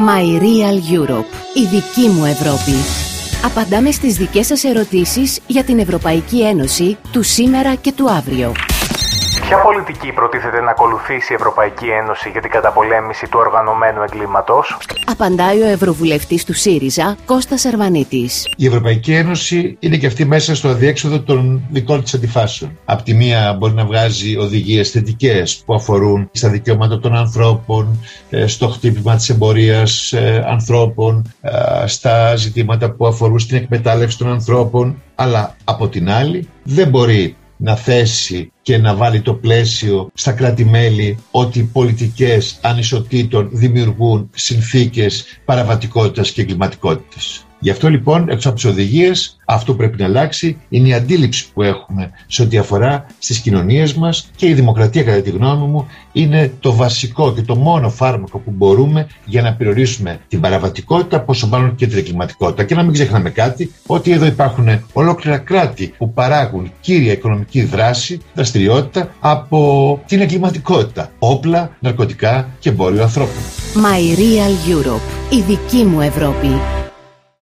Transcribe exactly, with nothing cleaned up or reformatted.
My Real Europe. Η δική μου Ευρώπη. Απαντάμε στις δικές σας ερωτήσεις για την Ευρωπαϊκή Ένωση του σήμερα και του αύριο. Ποια πολιτική προτίθεται να ακολουθήσει η Ευρωπαϊκή Ένωση για την καταπολέμηση του οργανωμένου εγκλήματος? Απαντάει ο Ευρωβουλευτής του ΣΥΡΙΖΑ, Κώστας Αρβανίτης. Η Ευρωπαϊκή Ένωση είναι και αυτή μέσα στο αδιέξοδο των δικών της αντιφάσεων. Απ' τη μία μπορεί να βγάζει οδηγίες θετικές που αφορούν στα δικαιώματα των ανθρώπων, στο χτύπημα της εμπορίας ανθρώπων, στα ζητήματα που αφορούν στην εκμετάλλευση των ανθρώπων, αλλά από την άλλη δεν μπορεί να θέσει και να βάλει το πλαίσιο στα κράτη-μέλη ότι οι πολιτικές ανισοτήτων δημιουργούν συνθήκες παραβατικότητας και εγκληματικότητας. Γι' αυτό λοιπόν, έξω από τις οδηγίες, αυτό πρέπει να αλλάξει. Είναι η αντίληψη που έχουμε σε ό,τι αφορά στις κοινωνίες μας, και η δημοκρατία, κατά τη γνώμη μου, είναι το βασικό και το μόνο φάρμακο που μπορούμε για να περιορίσουμε την παραβατικότητα, πόσο μάλλον και την εγκληματικότητα. Και να μην ξεχνάμε κάτι, ότι εδώ υπάρχουν ολόκληρα κράτη που παράγουν κύρια οικονομική δράση, δραστηριότητα από την εγκληματικότητα. Όπλα, ναρκωτικά και εμπόριο ανθρώπων. My Real Europe. Η δική μου Ευρώπη.